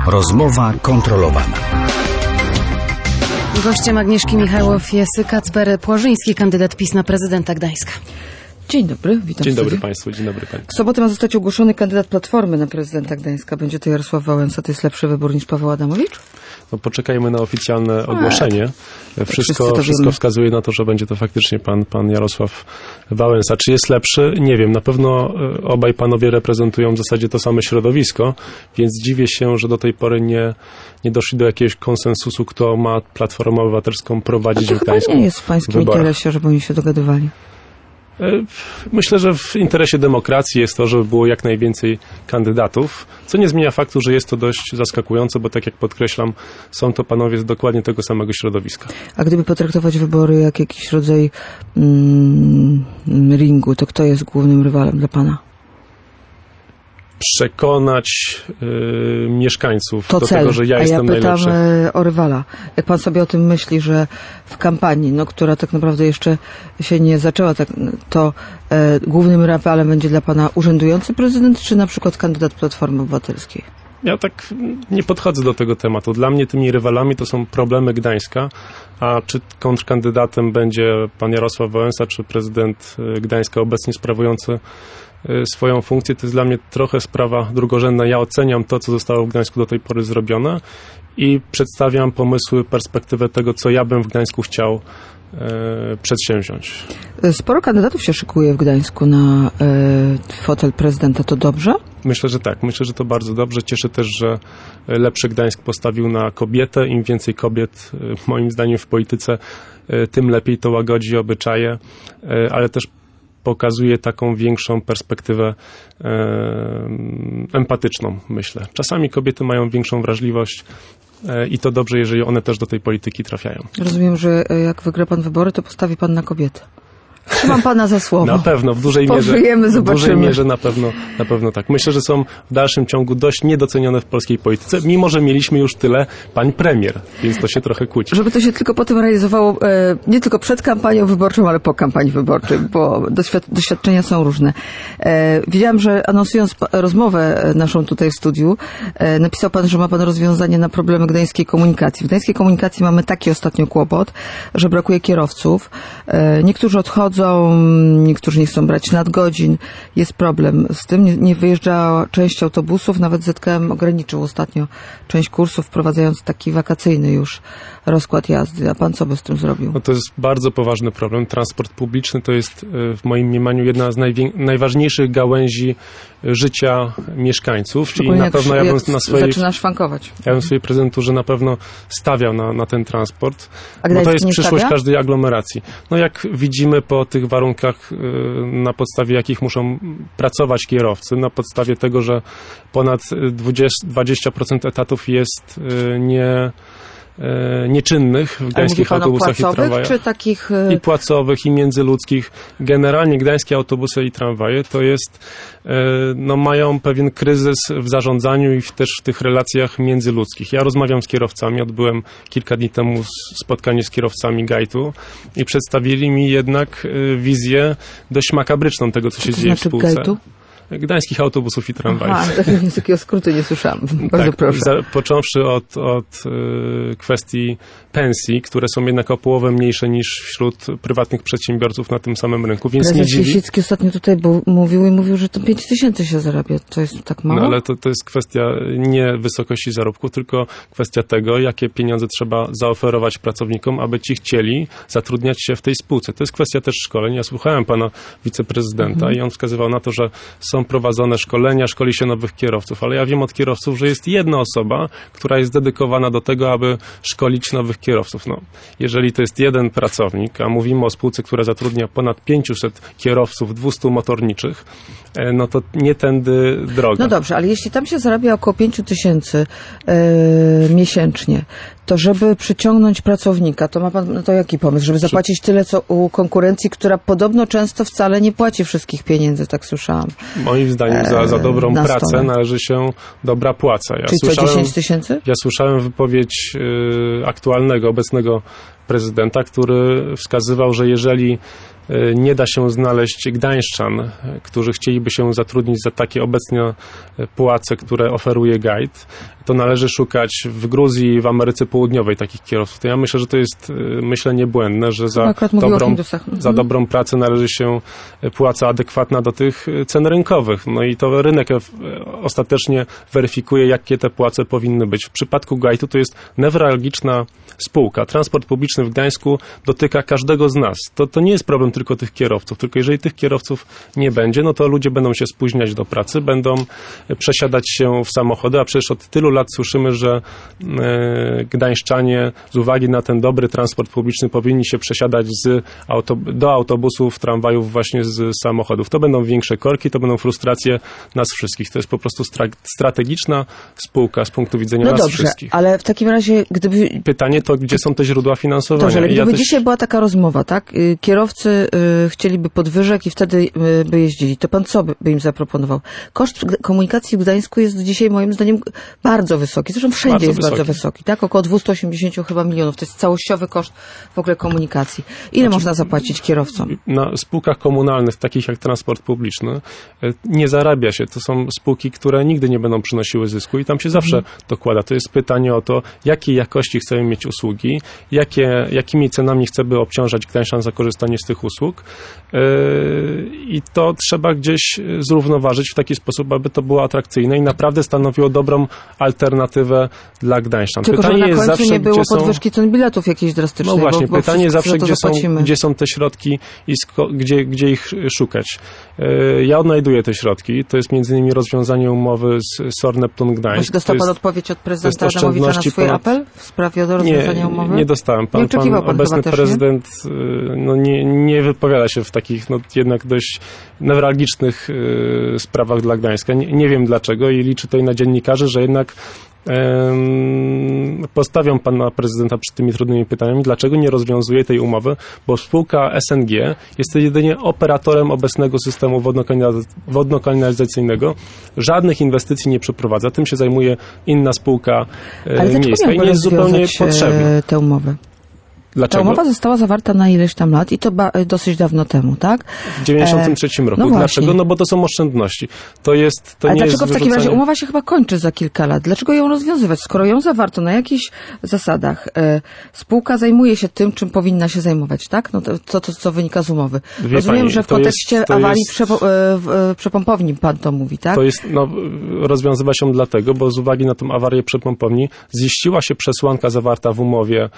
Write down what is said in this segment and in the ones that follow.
Rozmowa kontrolowana. Gościem Agnieszki Michałow jest Kacper Płażyński, kandydat PiS na prezydenta Gdańska. Dzień dobry, witam. Dzień dobry Państwu, dzień dobry Pani. W sobotę ma zostać ogłoszony kandydat Platformy na prezydenta Gdańska. Będzie to Jarosław Wałęsa. To jest lepszy wybór niż Paweł Adamowicz? No, poczekajmy na oficjalne ogłoszenie. Wszystko wskazuje na to, że będzie to faktycznie pan Jarosław Wałęsa. Czy jest lepszy? Nie wiem. Na pewno obaj panowie reprezentują w zasadzie to same środowisko, więc dziwię się, że do tej pory nie doszli do jakiegoś konsensusu, kto ma Platformę Obywatelską prowadzić w Gdańsku. Nie jest w pańskim interesie, żeby oni się dogadywali. Myślę, że w interesie demokracji jest to, żeby było jak najwięcej kandydatów, co nie zmienia faktu, że jest to dość zaskakujące, bo tak jak podkreślam, są to panowie z dokładnie tego samego środowiska. A gdyby potraktować wybory jak jakiś rodzaj ringu, to kto jest głównym rywalem dla pana? Przekonać mieszkańców to do cel. tego, że ja jestem najlepszy. A ja pytam o rywala. Jak pan sobie o tym myśli, że w kampanii, która tak naprawdę jeszcze się nie zaczęła, to głównym rywalem będzie dla pana urzędujący prezydent, czy na przykład kandydat Platformy Obywatelskiej? Ja tak nie podchodzę do tego tematu. Dla mnie tymi rywalami to są problemy Gdańska, a czy kontrkandydatem będzie pan Jarosław Wałęsa, czy prezydent Gdańska obecnie sprawujący swoją funkcję, to jest dla mnie trochę sprawa drugorzędna. Ja oceniam to, co zostało w Gdańsku do tej pory zrobione i przedstawiam pomysły, perspektywę tego, co ja bym w Gdańsku chciał przedsięwziąć. Sporo kandydatów się szykuje w Gdańsku na fotel prezydenta. To dobrze? Myślę, że tak. Myślę, że to bardzo dobrze. Cieszę też, że Lepszy Gdańsk postawił na kobietę. Im więcej kobiet, moim zdaniem, w polityce, tym lepiej to łagodzi obyczaje, ale też pokazuje taką większą perspektywę empatyczną, myślę. Czasami kobiety mają większą wrażliwość i to dobrze, jeżeli one też do tej polityki trafiają. Rozumiem, że jak wygra pan wybory, to postawi pan na kobietę. Trzymam pana za słowo. Na pewno, w dużej mierze na pewno tak. Myślę, że są w dalszym ciągu dość niedocenione w polskiej polityce, mimo że mieliśmy już tyle pań premier, więc to się trochę kłóci. Żeby to się tylko potem realizowało nie tylko przed kampanią wyborczą, ale po kampanii wyborczej, bo doświadczenia są różne. Widziałam, że anonsując rozmowę naszą tutaj w studiu, napisał pan, że ma pan rozwiązanie na problemy gdańskiej komunikacji. W gdańskiej komunikacji mamy taki ostatnio kłopot, że brakuje kierowców. Niektórzy odchodzą, niektórzy nie chcą brać nadgodzin. Jest problem z tym. Nie wyjeżdża część autobusów. Nawet ZKM ograniczył ostatnio część kursów, wprowadzając taki wakacyjny już rozkład jazdy. A pan co by z tym zrobił? No to jest bardzo poważny problem. Transport publiczny to jest w moim mniemaniu jedna z najważniejszych gałęzi życia mieszkańców. I na pewno ja bym zaczyna szwankować. Ja bym w swojej prezenturze na pewno stawiał na ten transport. A bo to jest przyszłość każdej aglomeracji. No jak widzimy po tych warunkach, na podstawie jakich muszą pracować kierowcy, na podstawie tego, że ponad 20% etatów jest nieczynnych w gdańskich autobusach i tramwajach. Czy takich i płacowych, i międzyludzkich. Generalnie gdańskie autobusy i tramwaje to jest, mają pewien kryzys w zarządzaniu i też w tych relacjach międzyludzkich. Ja rozmawiam z kierowcami, odbyłem kilka dni temu spotkanie z kierowcami GAIT-u i przedstawili mi jednak wizję dość makabryczną tego, co się dzieje w spółce. GAIT-u? Gdańskich autobusów i tramwajów. Z takiego skrótu nie słyszałam. Bardzo proszę. Począwszy od kwestii pensji, które są jednak o połowę mniejsze niż wśród prywatnych przedsiębiorców na tym samym rynku, więc prezes nie dziwi. Sisicki ostatnio tutaj mówił, że to 5 000 się zarabia. To jest tak mało? No ale to jest kwestia nie wysokości zarobku, tylko kwestia tego, jakie pieniądze trzeba zaoferować pracownikom, aby ci chcieli zatrudniać się w tej spółce. To jest kwestia też szkoleń. Ja słuchałem pana wiceprezydenta i on wskazywał na to, że są prowadzone szkolenia, szkoli się nowych kierowców, ale ja wiem od kierowców, że jest jedna osoba, która jest dedykowana do tego, aby szkolić nowych kierowców. No, jeżeli to jest jeden pracownik, a mówimy o spółce, która zatrudnia ponad 500 kierowców, 200 motorniczych, no to nie tędy droga. No dobrze, ale jeśli tam się zarabia około 5 000 miesięcznie, to żeby przyciągnąć pracownika, to ma pan na to jaki pomysł? Żeby zapłacić tyle, co u konkurencji, która podobno często wcale nie płaci wszystkich pieniędzy, tak słyszałam. Moim zdaniem za dobrą pracę należy się dobra płaca. Czyli co, 10 000? Ja słyszałem wypowiedź aktualnego, obecnego prezydenta, który wskazywał, że jeżeli nie da się znaleźć gdańszczan, którzy chcieliby się zatrudnić za takie obecnie płace, które oferuje guide, to należy szukać w Gruzji, w Ameryce Południowej takich kierowców. To ja myślę, że to jest myślenie błędne, że za dobrą pracę należy się płaca adekwatna do tych cen rynkowych. No i to rynek ostatecznie weryfikuje, jakie te płace powinny być. W przypadku guide'u to jest newralgiczna spółka. Transport publiczny w Gdańsku dotyka każdego z nas. To nie jest problem tylko tych kierowców, tylko jeżeli tych kierowców nie będzie, no to ludzie będą się spóźniać do pracy, będą przesiadać się w samochody, a przecież od tylu lat słyszymy, że gdańszczanie z uwagi na ten dobry transport publiczny powinni się przesiadać do autobusów, tramwajów właśnie z samochodów. To będą większe korki, to będą frustracje nas wszystkich. To jest po prostu strategiczna spółka z punktu widzenia nas wszystkich. Ale w takim razie, gdyby... Pytanie to, gdzie są te źródła finansowania? Dobrze, ale gdyby dzisiaj była taka rozmowa, tak? Kierowcy chcieliby podwyżek i wtedy by jeździli. To pan co by im zaproponował? Koszt komunikacji w Gdańsku jest dzisiaj moim zdaniem bardzo wysoki. Zresztą wszędzie jest bardzo wysoki, tak? Około 280 chyba milionów. To jest całościowy koszt w ogóle komunikacji. Ile można zapłacić kierowcom? Na spółkach komunalnych, takich jak transport publiczny, nie zarabia się. To są spółki, które nigdy nie będą przynosiły zysku i tam się zawsze dokłada. To jest pytanie o to, jakiej jakości chcemy mieć usługi, jakimi cenami chcemy obciążać gdańszczan za korzystanie z tych usług i to trzeba gdzieś zrównoważyć w taki sposób, aby to było atrakcyjne i naprawdę stanowiło dobrą alternatywę dla gdańszczan. Tylko, pytanie że na końcu zawsze, nie było podwyżki cen biletów jakiejś drastycznej. No właśnie, pytanie zawsze, gdzie są te środki i gdzie ich szukać. Ja odnajduję te środki. To jest między innymi rozwiązanie umowy z SOR Neptun Gdańsk. Właśnie dostał pan odpowiedź od prezydenta Adamowicza na swój apel w sprawie rozwiązania umowy? Nie dostałem. Pan obecny prezydent nie wypowiada się w takich jednak dość newralgicznych sprawach dla Gdańska. Nie wiem dlaczego i liczę tutaj na dziennikarzy, że jednak postawią pana prezydenta przed tymi trudnymi pytaniami, dlaczego nie rozwiązuje tej umowy, bo spółka SNG jest jedynie operatorem obecnego systemu wodno-kanalizacyjnego. Żadnych inwestycji nie przeprowadza. Tym się zajmuje inna spółka miejska i nie jest zupełnie potrzebna. Tę umowę? Dlaczego? Ta umowa została zawarta na ileś tam lat i to dosyć dawno temu, tak? W 1993 roku. No dlaczego? No bo to są oszczędności. Ale dlaczego w takim razie umowa się chyba kończy za kilka lat? Dlaczego ją rozwiązywać? Skoro ją zawarto na jakichś zasadach, spółka zajmuje się tym, czym powinna się zajmować, tak? No to co wynika z umowy. Rozumiem, że w kontekście awarii przepompowni pan to mówi, tak? To jest, rozwiązywa się dlatego, bo z uwagi na tę awarię przepompowni ziściła się przesłanka zawarta w umowie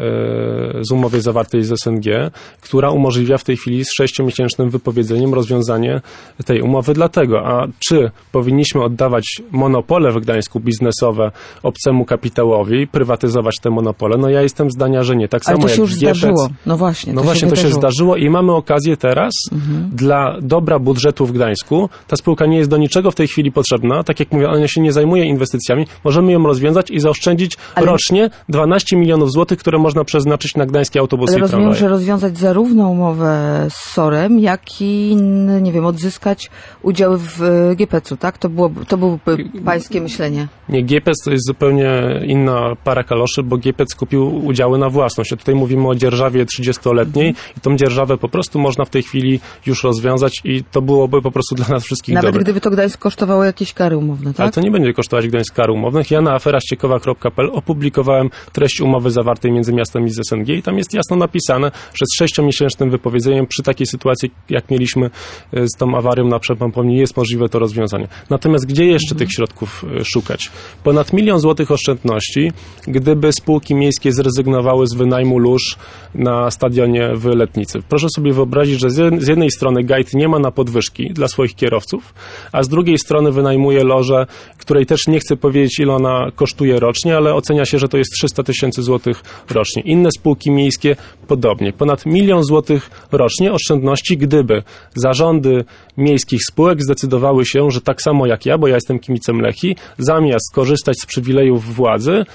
zawartej z SNG, która umożliwia w tej chwili z 6-miesięcznym wypowiedzeniem rozwiązanie tej umowy. Dlatego, a czy powinniśmy oddawać monopole w Gdańsku biznesowe obcemu kapitałowi, prywatyzować te monopole? No ja jestem zdania, że nie. Tak ale samo to się jak już zdarzyło. No właśnie, to się zdarzyło i mamy okazję teraz dla dobra budżetu w Gdańsku. Ta spółka nie jest do niczego w tej chwili potrzebna. Tak jak mówię, ona się nie zajmuje inwestycjami. Możemy ją rozwiązać i zaoszczędzić rocznie 12 milionów złotych, które można przeznaczyć na gdańskie autobusy i tramwaje. Rozumiem, że rozwiązać zarówno umowę z SOR-em, jak i, nie wiem, odzyskać udziały w GPC-u, tak? To było pańskie myślenie. Nie, GPC to jest zupełnie inna para kaloszy, bo GPC kupił udziały na własność. A tutaj mówimy o dzierżawie 30-letniej i tą dzierżawę po prostu można w tej chwili już rozwiązać i to byłoby po prostu dla nas wszystkich nawet dobre. Gdyby to Gdańsk kosztowało jakieś kary umowne, tak? Ale to nie będzie kosztować Gdańsk kar umownych. Ja na aferaściekowa.pl opublikowałem treść umowy zawartej między miastem i SNG i tam jest jasno napisane, że z 6-miesięcznym wypowiedzeniem przy takiej sytuacji, jak mieliśmy z tą awarią na przepompowni, jest możliwe to rozwiązanie. Natomiast gdzie jeszcze tych środków szukać? Ponad 1 milion złotych oszczędności, gdyby spółki miejskie zrezygnowały z wynajmu lóż na stadionie w Letnicy. Proszę sobie wyobrazić, że z jednej strony guide nie ma na podwyżki dla swoich kierowców, a z drugiej strony wynajmuje lożę, której też nie chcę powiedzieć, ile ona kosztuje rocznie, ale ocenia się, że to jest 300 000 złotych rocznie. Inne spółki miejskie podobnie. Ponad 1 milion złotych rocznie oszczędności, gdyby zarządy miejskich spółek zdecydowały się, że tak samo jak ja, bo ja jestem kibicem Lechii, zamiast korzystać z przywilejów władzy,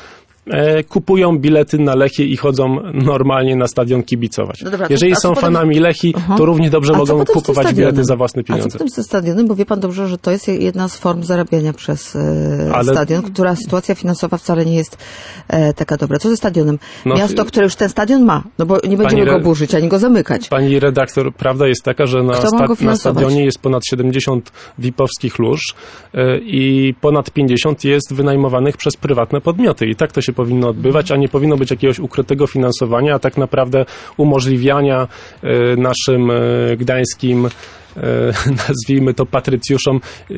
kupują bilety na Lechię i chodzą normalnie na stadion kibicować. No dobra, jeżeli są fanami Lechii, to równie dobrze mogą kupować bilety za własne pieniądze. A co potem ze stadionem? Bo wie pan dobrze, że to jest jedna z form zarabiania przez stadion, która sytuacja finansowa wcale nie jest taka dobra. Co ze stadionem? Miasto, które już ten stadion ma, no bo nie będziemy go burzyć, ani go zamykać. Pani redaktor, prawda jest taka, że na stadionie jest ponad 70 VIP-owskich lóż i ponad 50 jest wynajmowanych przez prywatne podmioty. I tak to się powinno odbywać, a nie powinno być jakiegoś ukrytego finansowania, a tak naprawdę umożliwiania naszym gdańskim, nazwijmy to patrycjuszom,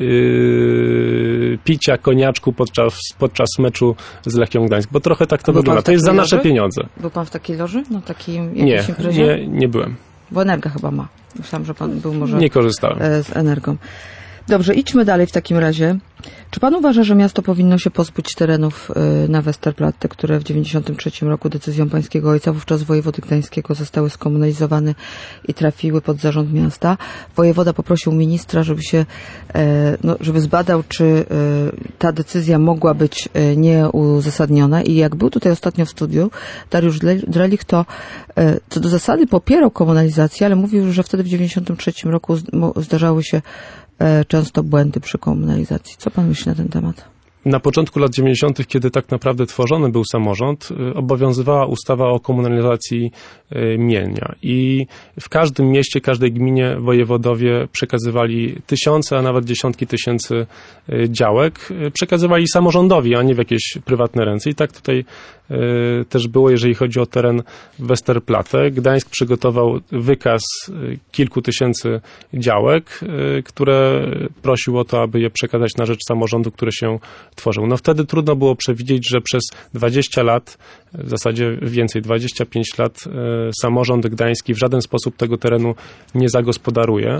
picia koniaczku podczas meczu z Lechią Gdańsk, bo trochę tak to wygląda. To jest za nasze pieniądze. Był pan w takiej loży? Na takim jakiejś imprezie? Nie byłem. Bo Energa chyba ma. Myślałam, że pan był może... Nie korzystałem. Z Energą. Dobrze, idźmy dalej w takim razie. Czy pan uważa, że miasto powinno się pozbyć terenów na Westerplatte, które w 1993 roku decyzją pańskiego ojca, wówczas wojewody gdańskiego, zostały skomunalizowane i trafiły pod zarząd miasta? Wojewoda poprosił ministra, żeby zbadał, czy ta decyzja mogła być nieuzasadniona. I jak był tutaj ostatnio w studiu Dariusz Drelich, to co do zasady popierał komunalizację, ale mówił, że wtedy w 1993 roku zdarzały się często błędy przy komunalizacji. Co pan myśli na ten temat? Na początku lat 90., kiedy tak naprawdę tworzony był samorząd, obowiązywała ustawa o komunalizacji mienia. I w każdym mieście, każdej gminie wojewodowie przekazywali tysiące, a nawet dziesiątki tysięcy działek. Przekazywali samorządowi, a nie w jakieś prywatne ręce. I tak tutaj też było, jeżeli chodzi o teren Westerplatte. Gdańsk przygotował wykaz kilku tysięcy działek, które prosił o to, aby je przekazać na rzecz samorządu, który się tworzył. No wtedy trudno było przewidzieć, że przez 20 lat, w zasadzie więcej, 25 lat samorząd gdański w żaden sposób tego terenu nie zagospodaruje.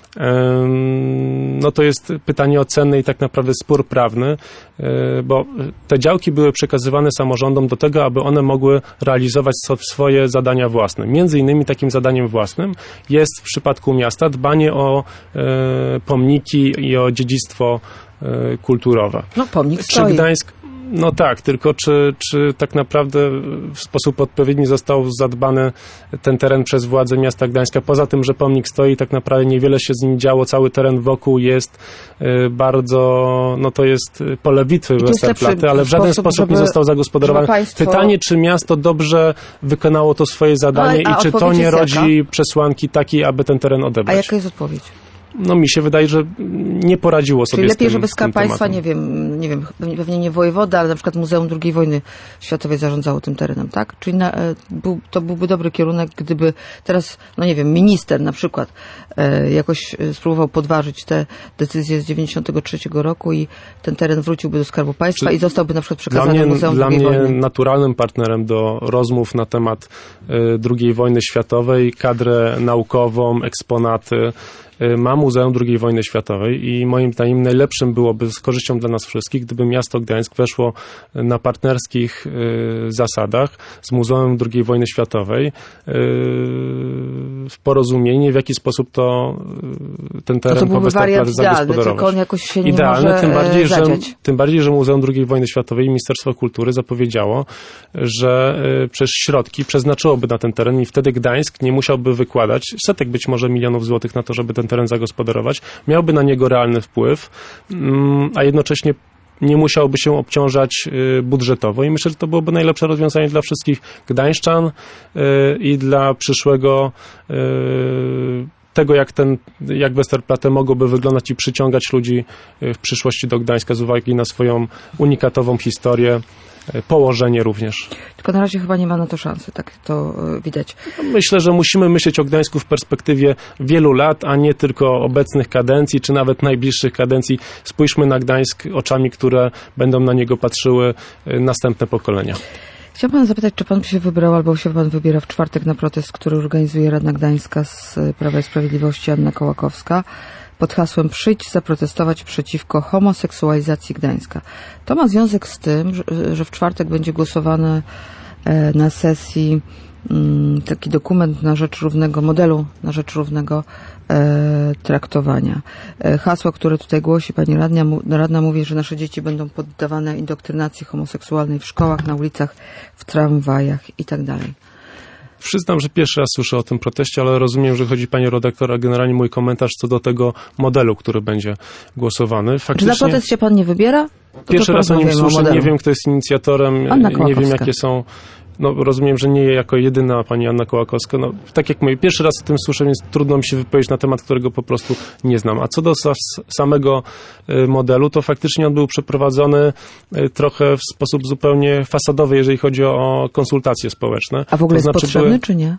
No to jest pytanie o ceny i tak naprawdę spór prawny, bo te działki były przekazywane samorządom do tego, aby one mogły realizować swoje zadania własne. Między innymi takim zadaniem własnym jest w przypadku miasta dbanie o pomniki i o dziedzictwo kulturowe. No pomnik stoi. Czy Gdańsk... No tak, tylko czy tak naprawdę w sposób odpowiedni został zadbany ten teren przez władze miasta Gdańska? Poza tym, że pomnik stoi, tak naprawdę niewiele się z nim działo, cały teren wokół jest bardzo, no to jest pole bitwy Westerplatte, ale w żaden sposób nie został zagospodarowany. Pytanie, czy miasto dobrze wykonało to swoje zadanie i czy to nie rodzi przesłanki takiej, aby ten teren odebrać? A jaka jest odpowiedź? No mi się wydaje, że nie poradziło sobie Czyli lepiej, z tym, żeby Skarb Państwa, tematem. nie wiem, pewnie nie wojewoda, ale na przykład Muzeum II Wojny Światowej zarządzało tym terenem, tak? Czyli to byłby dobry kierunek, gdyby teraz, no nie wiem, minister na przykład jakoś spróbował podważyć te decyzje z 93 roku i ten teren wróciłby do Skarbu Państwa i zostałby na przykład przekazany Muzeum II Wojny. Dla mnie naturalnym partnerem do rozmów na temat II wojny światowej, kadrę naukową, eksponaty, ma Muzeum II wojny światowej i moim zdaniem najlepszym byłoby z korzyścią dla nas wszystkich, gdyby miasto Gdańsk weszło na partnerskich zasadach z Muzeum II wojny światowej w porozumienie, w jaki sposób ten teren po Westerplatte zagospodarować. Tylko on jakoś się nie idealne, może tym bardziej, że Muzeum II wojny światowej i Ministerstwo Kultury zapowiedziało, że przez środki przeznaczyłoby na ten teren i wtedy Gdańsk nie musiałby wykładać setek być może milionów złotych na to, żeby ten teren zagospodarować, miałby na niego realny wpływ, a jednocześnie nie musiałby się obciążać budżetowo i myślę, że to byłoby najlepsze rozwiązanie dla wszystkich gdańszczan i dla przyszłego tego, jak Westerplatte mogłoby wyglądać i przyciągać ludzi w przyszłości do Gdańska z uwagi na swoją unikatową historię, położenie również. Tylko na razie chyba nie ma na to szansy, tak to widać. Myślę, że musimy myśleć o Gdańsku w perspektywie wielu lat, a nie tylko obecnych kadencji, czy nawet najbliższych kadencji. Spójrzmy na Gdańsk oczami, które będą na niego patrzyły następne pokolenia. Chciałam pana zapytać, czy pan się wybrał, albo się pan wybiera w czwartek na protest, który organizuje Radna Gdańska z Prawa i Sprawiedliwości Anna Kołakowska pod hasłem "Przyjdź zaprotestować przeciwko homoseksualizacji Gdańska". To ma związek z tym, że w czwartek będzie głosowane na sesji taki dokument na rzecz równego modelu, na rzecz równego traktowania. Hasło, które tutaj głosi pani radna mówi, że nasze dzieci będą poddawane indoktrynacji homoseksualnej w szkołach, na ulicach, w tramwajach i tak dalej. Przyznam, że pierwszy raz słyszę o tym proteście, ale rozumiem, że chodzi pani redaktor, a generalnie mój komentarz co do tego modelu, który będzie głosowany. Czy na protest się pan nie wybiera? Pierwszy raz o nim słyszę, nie wiem, kto jest inicjatorem, nie wiem, jakie są... No, rozumiem, że nie jako jedyna pani Anna Kołakowska. No, tak jak mówię, pierwszy raz o tym słyszę, więc trudno mi się wypowiedzieć na temat, którego po prostu nie znam. A co do samego modelu, to faktycznie on był przeprowadzony trochę w sposób zupełnie fasadowy, jeżeli chodzi o konsultacje społeczne. A w ogóle jest potrzebny, czy nie?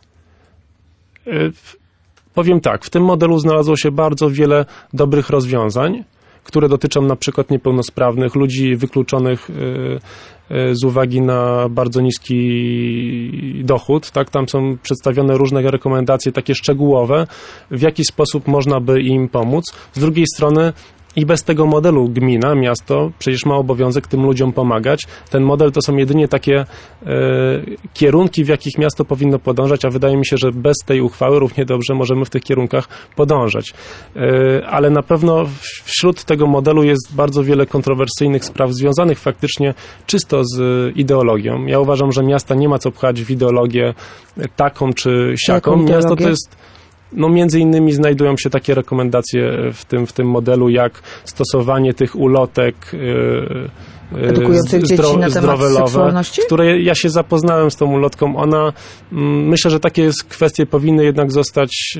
Powiem tak, w tym modelu znalazło się bardzo wiele dobrych rozwiązań, które dotyczą na przykład niepełnosprawnych, ludzi wykluczonych z uwagi na bardzo niski dochód, tak? Tam są przedstawione różne rekomendacje takie szczegółowe, w jaki sposób można by im pomóc. Z drugiej strony i bez tego modelu gmina, miasto przecież ma obowiązek tym ludziom pomagać. Ten model to są jedynie takie kierunki, w jakich miasto powinno podążać, a wydaje mi się, że bez tej uchwały równie dobrze możemy w tych kierunkach podążać. Ale na pewno wśród tego modelu jest bardzo wiele kontrowersyjnych spraw związanych faktycznie czysto z ideologią. Ja uważam, że miasta nie ma co pchać w ideologię taką czy siaką. Miasto to jest... No między innymi znajdują się takie rekomendacje w tym modelu, jak stosowanie tych ulotek edukujących dzieci na temat seksualności? W której ja się zapoznałem z tą ulotką. Ona, myślę, że takie kwestie powinny jednak zostać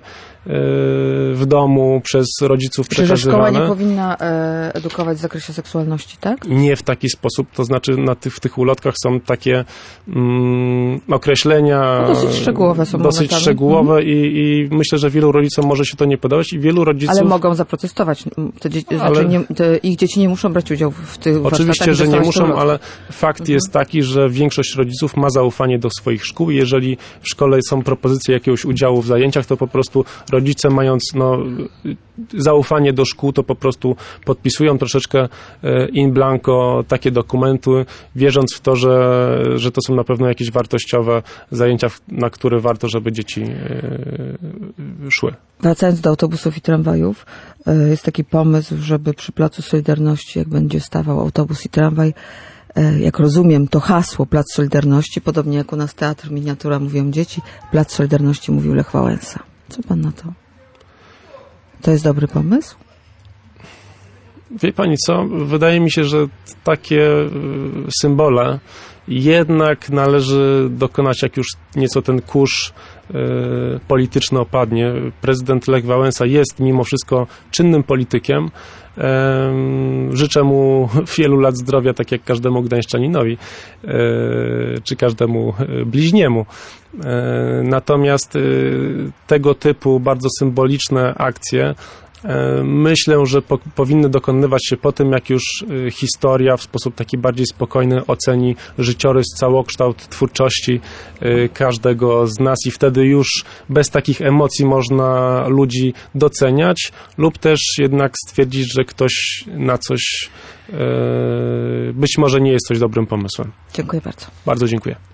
w domu przez rodziców przekazywane. Czyli szkoła nie powinna edukować w zakresie seksualności, tak? Nie w taki sposób, to znaczy w tych ulotkach są takie określenia no dosyć szczegółowe są dosyć szczegółowe i myślę, że wielu rodzicom może się to nie podobać i wielu rodziców... Ale mogą zaprotestować. Ich dzieci nie muszą brać udziału w tych Oczywiście, że nie muszą, ale fakt jest taki, że większość rodziców ma zaufanie do swoich szkół i jeżeli w szkole są propozycje jakiegoś udziału w zajęciach, to po prostu rodzice, mając zaufanie do szkół, to po prostu podpisują troszeczkę in blanco takie dokumenty, wierząc w to, że to są na pewno jakieś wartościowe zajęcia, na które warto, żeby dzieci szły. Wracając do autobusów i tramwajów, jest taki pomysł, żeby przy Placu Solidarności, jak będzie stawał autobus i tramwaj, jak rozumiem, to hasło Plac Solidarności, podobnie jak u nas teatr, miniatura, mówią dzieci, Plac Solidarności mówił Lech Wałęsa. Co pan na to? To jest dobry pomysł? Wie pani co? Wydaje mi się, że takie symbole jednak należy dokonać, jak już nieco ten kurz polityczny opadnie. Prezydent Lech Wałęsa jest mimo wszystko czynnym politykiem. Życzę mu wielu lat zdrowia, tak jak każdemu gdańszczaninowi, czy każdemu bliźniemu. Natomiast tego typu bardzo symboliczne akcje myślę, że powinny dokonywać się po tym, jak już historia w sposób taki bardziej spokojny oceni życiorys, całokształt twórczości każdego z nas i wtedy już bez takich emocji można ludzi doceniać lub też jednak stwierdzić, że ktoś na coś być może nie jest coś dobrym pomysłem. Dziękuję bardzo. Bardzo dziękuję.